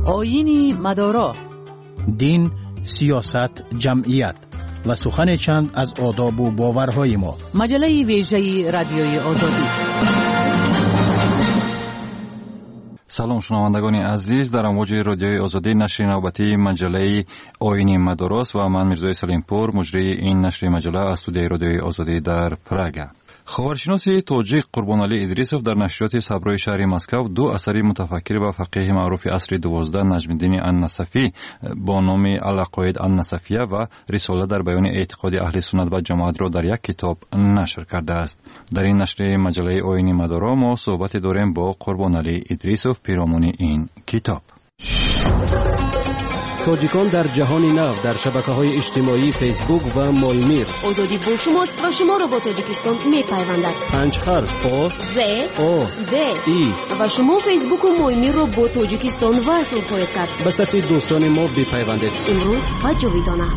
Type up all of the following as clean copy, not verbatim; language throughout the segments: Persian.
آیین مدارا، دین، سیاست، جمعیت و سخن چند از آداب و باورهای ما. مجله ویژه رادیوی آزادی. سلام شنوندگان عزیز، در امواج رادیوی آزادی نشر نوبتی مجله آیین مدارس و من میرزای سلیمپور مجری این نشر مجله از استودیوی رادیوی آزادی در پراگ. خبرشناس تاجیک قربانعلی ادریسوف در نشریات صبرای شهر مسکو دو اثر متفکر و فقیه معروف عصر 12 نجم‌الدین النصفی با نام العقاید النصفیه و رساله در بیان اعتقاد اهل سنت و جماعت را در یک کتاب نشر کرده است. در این نشر مجله آیین مدارا ما صحبت داریم با قربانعلی ادریسوف پیرامون این کتاب. تاجیکان در جهان نو در شبکه‌های اجتماعی فیسبوک و مالمیر. آزادی با شماست و شما را با تاجیکستان می‌پیوندد. 5 حرف آ ز او د ای و شما فیسبوک و مالمیر را با تاجیکستان وصل خواهید کرد. به صفحه دوستان ما بپیوندید. امروز و جاویدانه.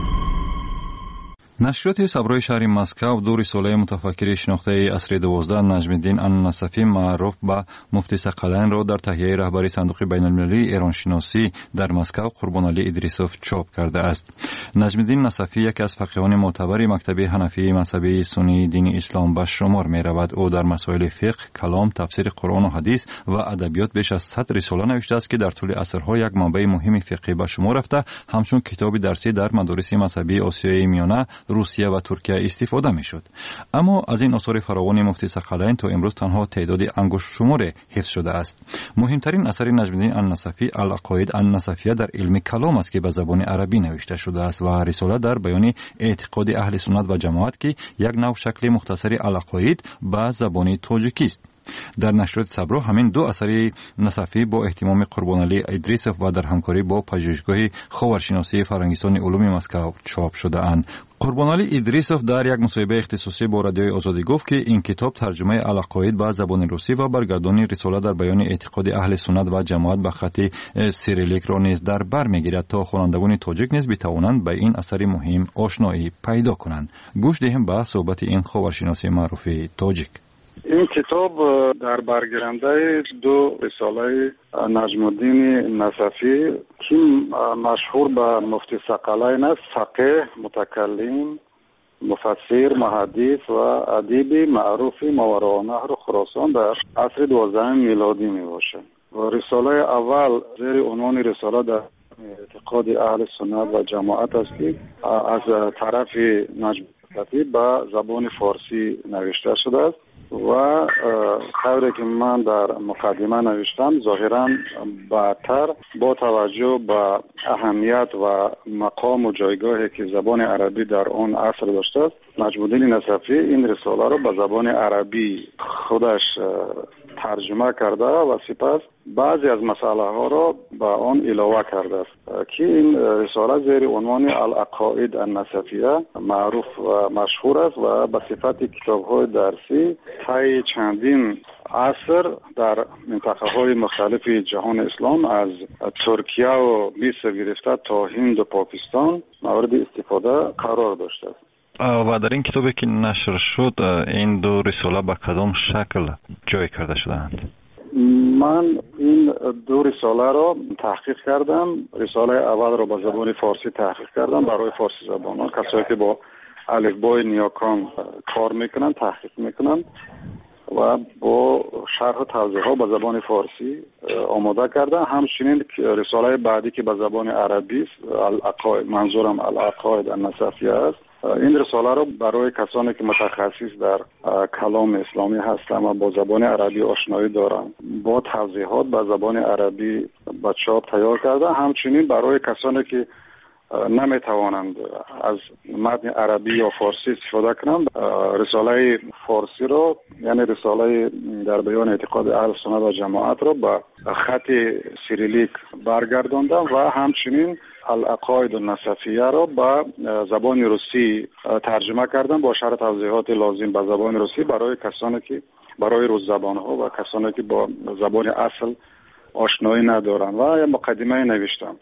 نشریات صبرای شهر مسکو دو رساله متفکر شناخته عصر 12 نجم‌الدین النصفی معروف به مفتی ثقلین را در تهیه رهبری صندوق بین‌المللی ایرانشناسی در مسکو قربانعلی ادریسوف چاپ کرده است. نجم‌الدین النصفی یکی از فقیهان معتبر مکتب حنفی مذهبی سنی دین اسلام به شمار می‌رود. او در مسائل فقه، کلام، تفسیر قرآن و حدیث و ادبیات بیش از 100 رساله نوشته است که در طول عصرها یک منبع مهم فقهی به شمار رفته، همچون کتاب درسی در مدارس مذهبی آسیای میانه، روسیه و ترکیه استفاده میشد. اما از این آثار فراوان مفتی ثقلین تا امروز تنها تعداد انگشت شمار حفظ شده است. مهمترین اثر نجم‌الدین النصفی العقاید النصفیه در علم کلام است که به زبان عربی نوشته شده است و رساله در بیان اعتقاد اهل سنت و جماعت که یک نوع شکل مختصر العقاید به زبان تاجیکی است. در نشریات صبرا همین دو اثر نصفی با اهتمام قربانعلی ادریسوف و در همکاری با پژوهشگاه خاورشناسی فرنگستان علوم مسکو چاپ شده اند. قربانعلی ادریسوف در یک مصاحبه اختصاصی با رادیوی آزادی گفت که این کتاب ترجمه العقاید به زبان روسی و برگردانی رساله در بیان اعتقاد اهل سنت و جماعت به خط سیریلیک را نیز در بر میگیرد تا خوانندگان تاجیک نیز بتوانند به این اثر مهم آشنایی پیدا کنند. گوش دهیم به صحبت این خاورشناس معروف تاجیک. این کتاب در برگیرنده دو رساله نجم‌الدین النصفی که مشهور به مفتی ثقلین است، فقیه، متکلم، مفسر، محدث و ادیب معروف ماوراء نهر و خراسان در عصر 12 میلادی می باشد. و رساله اول زیر عنوان رساله در اعتقاد اهل سنت و جماعت است که از طرف نجم‌الدین به زبان فارسی نوشته شده است و خبری که من در مقدمه نوشتم ظاهراً بعدتر با توجه به اهمیت و مقام و جایگاهی که زبان عربی در آن عصر داشته است، نجم‌الدین النصفی این رساله را به زبان عربی خودش ترجمه کرده و سپس بعضی از مسئله ها را به آن علاوه کرده است که این رساله زیر عنوان العقاید النصفیه معروف و مشهور است و به صفت کتاب های درسی طی چندین عصر در منطقه های مختلف جهان اسلام از ترکیه و مصر گرفته تا هند و پاکستان مورد استفاده قرار داشته است. و در این کتابی که نشر شد این دو رساله به کدام شکل جای کرده شدند؟ من این دو رساله را تحقیق کردم. رساله اول را به زبان فارسی تحقیق کردم برای فارسی زبانان، کسایی که با الفبای نیاکان کار میکنن تحقیق میکنن و با شرح و توضیحات به زبان فارسی آماده کردم. همچنین رساله بعدی که به زبان عربی است، العقاید، منظورم العقاید النصفیه است، این رساله را برای کسانی که متخصص در کلام اسلامی هستند و با زبان عربی آشنایی دارند با توضیحات به زبان عربی به چاپ تیار کرده. همچنین برای کسانی که نمیتوانند از متن عربی یا فارسی استفاده کنند، رساله فارسی را یعنی رساله در بیان اعتقاد اهل سنت و جماعت را به خط سیریلیک برگرداندم و همچنین العقاید النصفیه را به زبان روسی ترجمه کردم با شرح توضیحات لازم به زبان روسی برای کسانی که برای روز زبان‌ها و کسانی که با زبان اصل آشنایی ندارند و مقدمه نوشتم.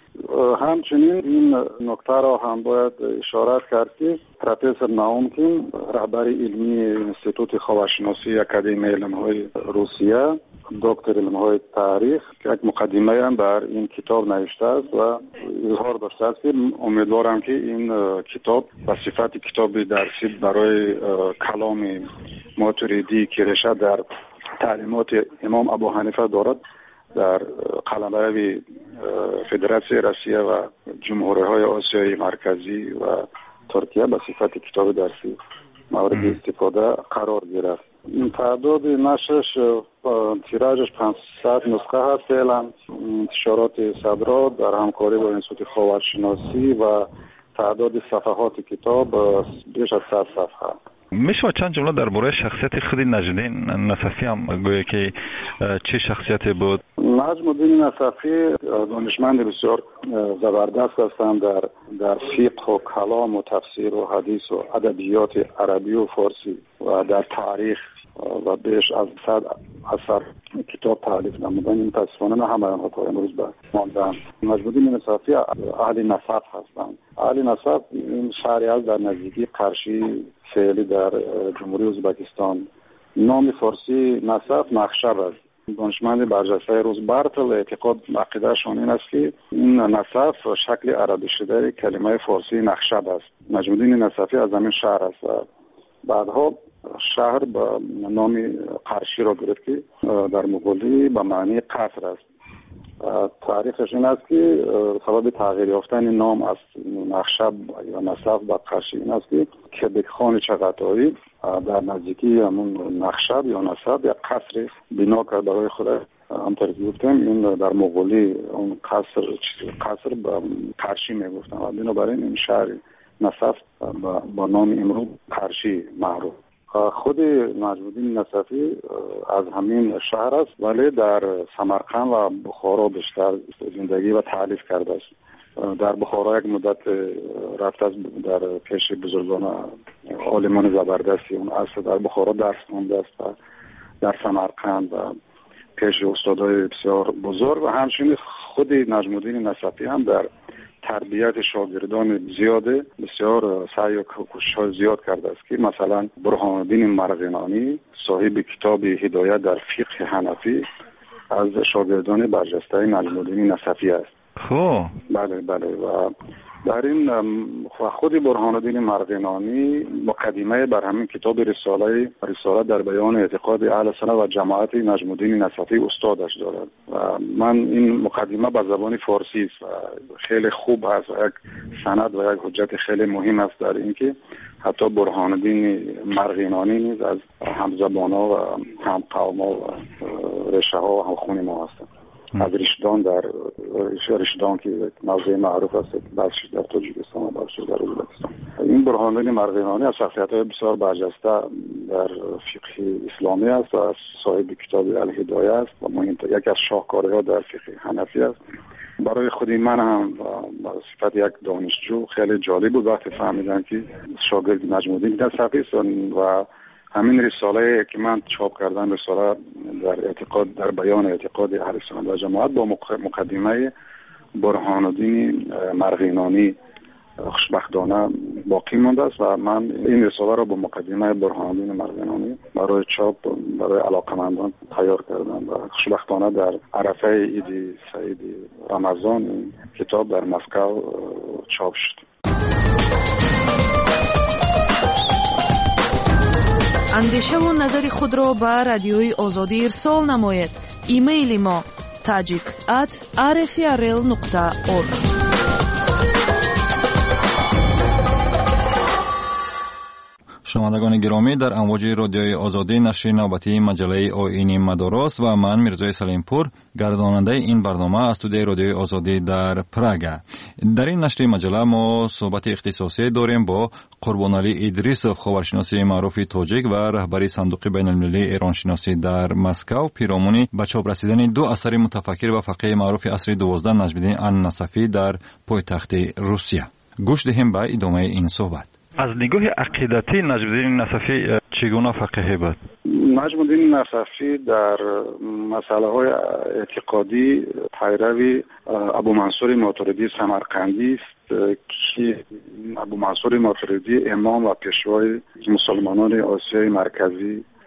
همچنین این نکته را هم باید اشاره کرد که پروفسور ناومکین رهبر علمی انستیتوت خاورشناسی اکادمی علم‌های روسیه دکتر علم‌های تاریخ که یک مقدمه هم بر این کتاب نوشته است و اظهار داشته است که امیدوارم که این کتاب به صفت کتاب درسی برای کلام ماتریدی که ریشه در تعلیمات امام ابو حنیفه دارد در قلمرو فدراسیون روسیه و جمهوری‌های آسیای مرکزی و ترکیه به صفت کتاب درسی مورد استفاده قرار گرفت. این تعداد نشرش تیراژش 500 نسخه هست. فعلا انتشارات صدرا در همکاری با انستیتوت خاورشناسی و تعداد صفحات کتاب بیش از 100 صفحه. میشه چند جمله درباره شخصیت خود نجم‌الدین نصفی هم گویا که چه شخصیتی بود؟ نجم‌الدین نصفی دانشمند بسیار زبردست هستند در فقه و کلام و تفسیر و حدیث و ادبیات عربی و فارسی و در تاریخ و بیش از 100 اثر کتاب تالیف نمودند. این متاسفانه نه همه آنها تا امروز به ماندند. نجم‌الدین نصفی اهل نسب هستند. اهل نسب این شهری است در نزدیکی قرشی فعلی در جمهوری ازبکستان. نام فارسی نسب نخشب است. دانشمند برجسته روزبرتل اعتقاد عقیده‌شان این است که این نسب شکل عربی شده کلمه فارسی نخشب است. نجم‌الدین نصفی از همین شهر است و بعدها شهر به نام قرشی را گرفت که در مغولی به معنی قصر است. تاریخش این است که سبب تغییر یافتن نام از نخشب یا نسب به قرشی این است که کبکخان چغتایی در نزدیکی همون نخشب یا نسب یک قصر بنا کرد برای خود. همطور که گفتم این در مغولی اون قصر به قرشی میگفتن و بنابراین این شهر نسب با نام امروز قرشی معروف. خود نجم‌الدین نصفی از همین شهر است ولی در سمرقند و بخارا بیشتر زندگی و تالیف کرده است. در بخارا یک مدت رفت از در پیش بزرگان عالمان زبردستی اون اصل در بخارا درس خونده است و در سمرقند و پیش استادای بسیار بزرگ و همچنین خود نجم‌الدین نصفی هم در تربیت شاگردان زیاده بسیار سعی و کوشش زیاد کرده است که مثلا برهان الدین مرغینانی صاحب کتاب هدایت در فقه حنفی از شاگردان برجسته نجم‌الدین نصفی است. خب بله و در این خود برهان الدین مرغینانی مقدمه بر همین کتاب رساله در بیان اعتقاد اهل سنت و جماعت نجم‌الدین نصفی استادش دارد و من این مقدمه به زبان فارسی است و خیلی خوب است و یک سند و یک حجت خیلی مهم است در اینکه حتی برهان الدین مرغینانی نیز از همزبان‌ها و همقوما و ریشه‌ها و همخون ما هستند. از رشدان در رشدان که موضوع معروف است بخشش در تاجیکستان و بخشش در ازبکستان. این برهان الدین مرغینانی از شخصیت‌های بسیار برجسته در فقه اسلامی است و صاحب کتاب الهدایه است و یکی از شاهکارها در فقه حنفی است. برای خود من هم به صفت یک دانشجو خیلی جالب بود وقتی فهمیدم که شاگرد نجم‌الدین نصفی است و همین رساله که من چاپ کردم رساله در بیان اعتقاد اهل سنت و جماعت با مقدمه برهان الدین مرغینانی خوشبختانه باقی مانده است و من این رساله را با مقدمه برهان الدین مرغینانی برای چاپ برای علاقمندان تیار کردم و خوشبختانه در عرفه عید سعید رمضان این کتاب در مسکو چاپ شد. اندیشه و نظر خود را به رادیوی آزادی ارسال نماید. ایمیل ما tajik@rfrl.org. شنوندگان گرامی، در امواج رادیوی آزادی نشر نوبتی مجله آیین مدارس و من میرزای سلیمپور گرداننده این برنامه از استودیوی رادیوی آزادی در پراگ. در این نشر مجله ما صحبت اختصاصی داریم با قربانعلی ادریسوف، خاورشناس معروف تاجیک و رهبری صندوق بین المللی ایرانشناسی در مسکو، پیرامون به چاپ رسیدن دو اثر متفکر و فقیه معروف عصر 12 نجم‌الدین نصفی در پایتخت روسیه. گوش دهیم به ادامه این صحبت. از نگاه عقیدتی نجم‌الدین نصفی چگونه فقیه بود؟ نجم‌الدین نصفی در مسائل اعتقادی پیروی ابو منصور ماتریدی سمرقندی است که ابو منصور ماتریدی امام و پیشوای مسلمانان آسیای مرکزی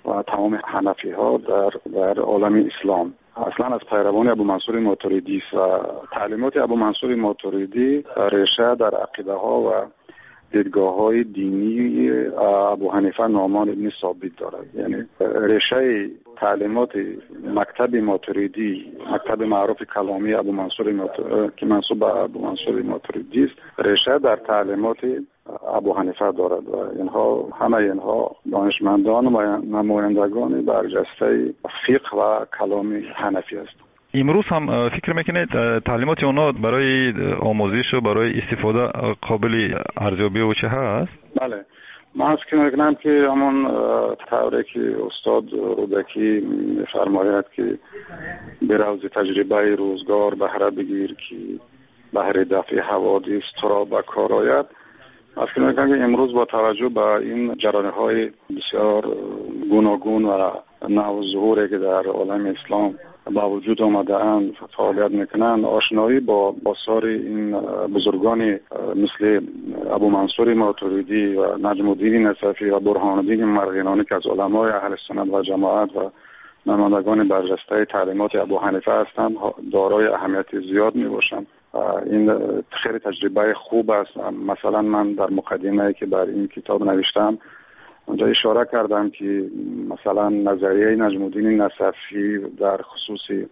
و تمام حنفی ها در عالم اسلام. اصلا از پیروان ابو منصور ماتریدی است و تعلیمات ابو منصور ماتریدی ریشه در عقیده ها و دیدگاه های دینی ابو حنیفه نعمان ابن ثابت دارد. یعنی ریشه تعلیمات مکتب ماتریدی، مکتب معروف کلامی ابو منصور که منسوب به ابو منصور ماتریدی است، ریشه در تعلیمات ابو حنیفه دارد و همه اینها دانشمندان و نمایندگان برجسته فقه و کلام حنفی است. امروز هم فکر میکنید تعلیمات اونا برای آموزش و برای استفاده قابل ارزیابی و چه هست؟ بله، من فکر میکنم که همون طوری که استاد رودکی میفرماید که به روز تجربه روزگار بهره بگیر که بهره دفع حوادث تو را به کار آید. من فکر میکنم که امروز با توجه به این جریان‌های بسیار گوناگون و نو ظهوری که در عالم اسلام با وجود آمده اند فعالیت میکنند، آشنایی با آثار این بزرگان مثل ابو منصور ماتریدی و نجم الدین نصفی و برهان الدین مرغینانی که از علمای اهل سنت و جماعت و نمایندگان برجسته تعلیمات ابو حنیفه هستند دارای اهمیت زیاد میباشند. این خیلی تجربه خوب است. مثلا من در مقدمه‌ای که بر این کتاب نوشتم اونجا اشاره کردم که مثلا نظریه نجم الدین نصفی در خصوص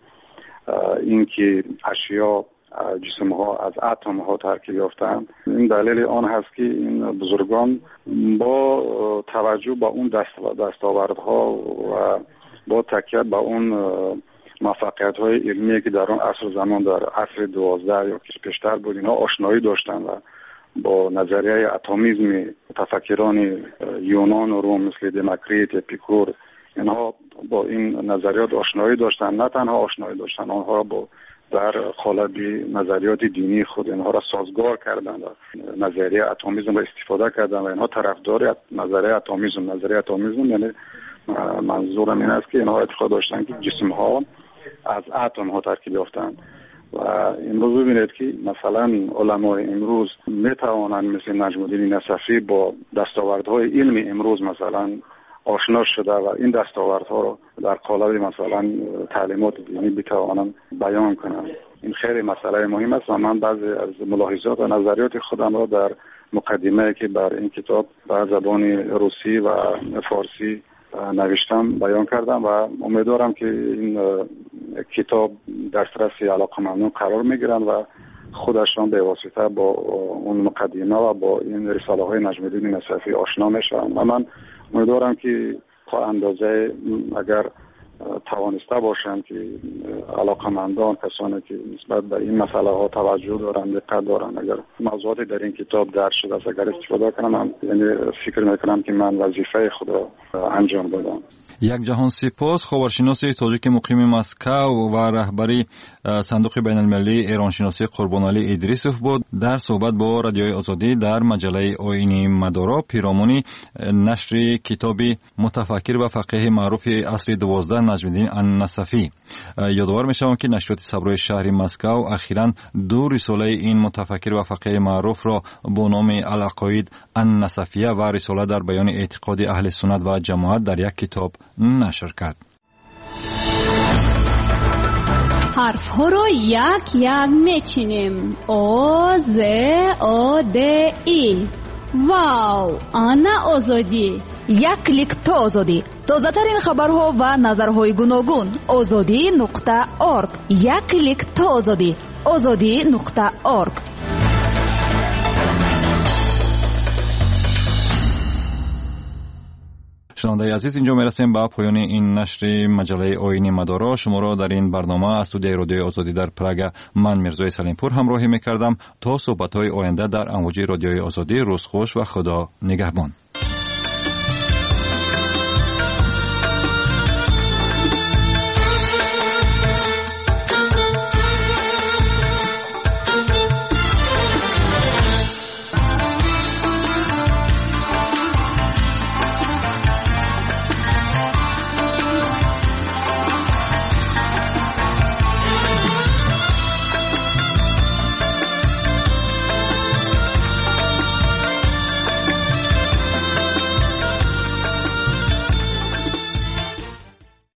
این که اشیا جسم ها از اتم ها ترکیب یافتند، این دلیل آن هست که این بزرگان با توجه به اون دستاوردها و با تکیه به اون موفقیت های علمی که در آن عصر زمان در عصر 12 یا پیشتر بود اینا آشنایی داشتند و با نظریه اتمیسم متفکران یونان و روم مثل دموکریت، اپیکور، اینها با این نظریات آشنایی داشتند. نه تنها آشنایی داشتند، آنها را با در قالب نظریات دینی خود اینها را سازگار کردند و نظریه اتمیسم را استفاده کردند و اینها طرفدار نظریه اتمیسم. نظریه اتمیسم یعنی منظورم این است که اینها اعتقاد داشتند که جسم ها از اتم ها ترکیب یافتند و امروز ببینید که مثلا علمای امروز می توانند مثل نجم الدین نصفی با دستاوردهای علمی امروز مثلا آشنا شده و این دستاوردها رو در قالب مثلا تعلیمات دینی بتوانند بیان کنند. این خیلی مسئله مهم است و من بعضی از ملاحظات و نظریات خودم را در مقدمه که بر این کتاب به زبان روسی و فارسی نوشتم بیان کردم و امیدوارم که این کتاب دسترس علاقه‌مندان قرار میگیرن و خودشان به واسطه با اون مقدمه و با این رساله های نجم الدین نصفی آشنا میشن و من امیدوارم که تا اندازه اگر توانسته باشند که علاقه‌مندان، کسانی که نسبت به این مسئله ها توجه دارند، دقت دارند، اگر موضوعاتی در این کتاب درج شده است اگر استفاده کنم، من یعنی فکر میکنم که من وظیفه خود را انجام دادم. یک جهان سپاس. خبرشناس تاجیک مقیم مسکو و رهبری صندوق بین المللی ایرانشناسی قربانعلی ادریسوف بود در صحبت با رادیوی آزادی در مجله آیین مدارا پیرامون نشر کتاب متفکر و فقیه معروف عصر 12 نجم الدین النصفی. یادآور می‌شوم که نشریات صبرای شهر مسکو اخیراً 2 رساله این متفکر و فقیه معروف را با نام العقاید النصفیه و رساله در بیان اعتقاد اهل سنت و جماعت در یک کتاب نشر کرد. حرف ها رو یک یک میچینیم. او ز او د ای. واو، آنا آزادی. یک کلیک تا آزادی. تازه ترین خبرها و نظرهای گوناگون. azadi.org. یک کلیک تا آزادی. azadi.org. شنونده عزیز، اینجا میرسیم به پایان این نشر مجله آیین مدارا. شما را در این برنامه از استودیوی رادیوی آزادی در پراگ من میرزای سلیمپور همراهی میکردم. تا صحبت‌های آینده در امواج رادیوی آزادی، روز خوش و خدا نگهبان.